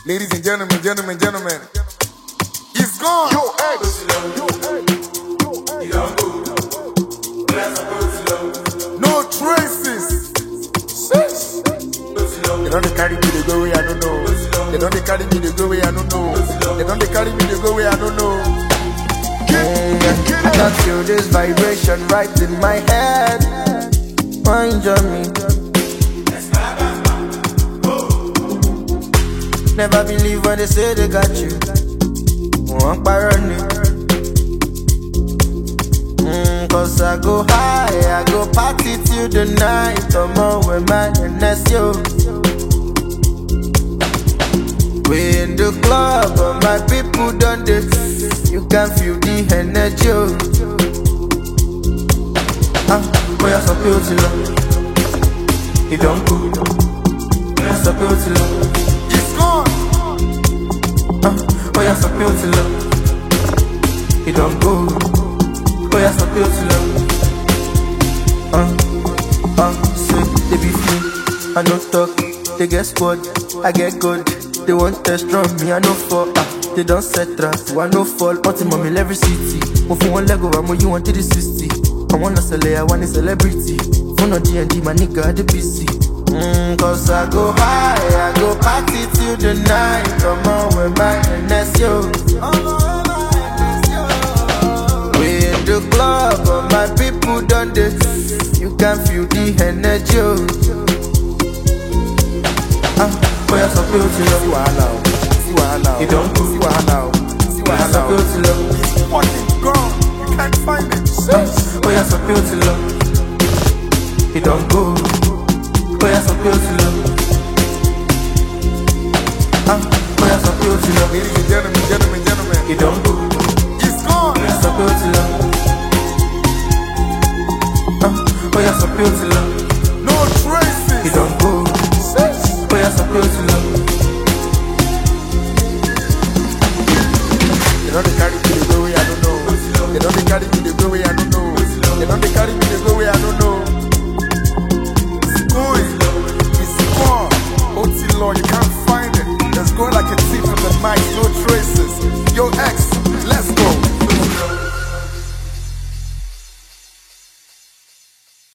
Ladies and gentlemen, he's gone. Yo, X. No traces. They don't carry me the go way I don't know. They don't carry me the go way I don't know. They don't carry me the go way I don't know. I can feel this vibration right in my head. Mind on me. Never believe when they say they got you. One parony. Cause I go high, I go party till the night. Come on with my NSO. We in the club, but my people done this. You can feel the energy. Boy, I'm so beautiful. You don't go. I'm so beautiful. He's gone. Boy, I'm so beautiful. You don't go. Boy, I'm so beautiful. Say they be free. I no talk. They get squad. I get good. They want test from me. I no fall. They don't set traps. I no fall. Ultimate in every city. Move from one leg over, more you want to the 60. I wanna sell it, I want a celebrity. Phone on D&D, my nigga at the PC. Cause I go high, I go party till the night. Come on with my NSO. We in the club, but my people done this. You can feel the energy. Boy, I'm so beautiful. You don't go. I'm so beautiful. He's fucking gone. You can't find him. Boy, I'm so beautiful. You don't go. Boy, I'm so beautiful. Boy, I'm so beautiful. Ladies and gentlemen, You don't go. he's gone. Boy, I'm so beautiful. Boy, I'm so beautiful.